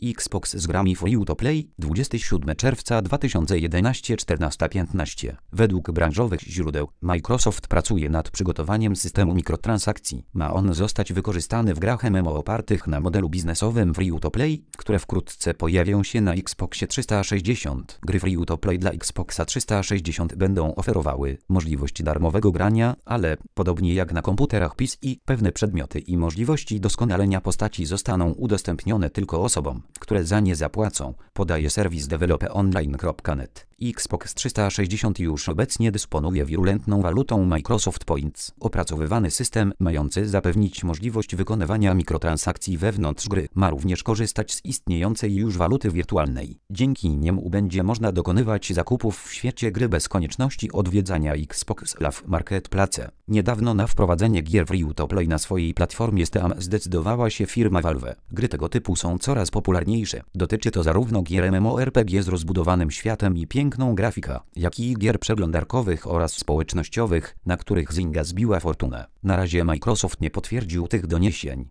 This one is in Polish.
Xbox z grami Free to Play, 27 czerwca 2011, 14:15. Według branżowych źródeł, Microsoft pracuje nad przygotowaniem systemu mikrotransakcji. Ma on zostać wykorzystany w grach MMO opartych na modelu biznesowym Free to Play, które wkrótce pojawią się na Xboxie 360. Gry Free to Play dla Xboxa 360 będą oferowały możliwość darmowego grania, ale, podobnie jak na komputerach PC, pewne przedmioty i możliwości doskonalenia postaci zostaną udostępnione tylko osobom, które za nie zapłacą, podaje serwis developeonline.net. Xbox 360 już obecnie dysponuje wirulentną walutą Microsoft Points. Opracowywany system, mający zapewnić możliwość wykonywania mikrotransakcji wewnątrz gry, ma również korzystać z istniejącej już waluty wirtualnej. Dzięki niemu będzie można dokonywać zakupów w świecie gry bez konieczności odwiedzania Xbox Live Marketplace. Niedawno na wprowadzenie gier Free to Play na swojej platformie Steam zdecydowała się firma Valve. Gry tego typu są coraz popularniejsze. Dotyczy to zarówno gier MMORPG z rozbudowanym światem i piękną grafiką, jak i gier przeglądarkowych oraz społecznościowych, na których Zynga zbiła fortunę. Na razie Microsoft nie potwierdził tych doniesień.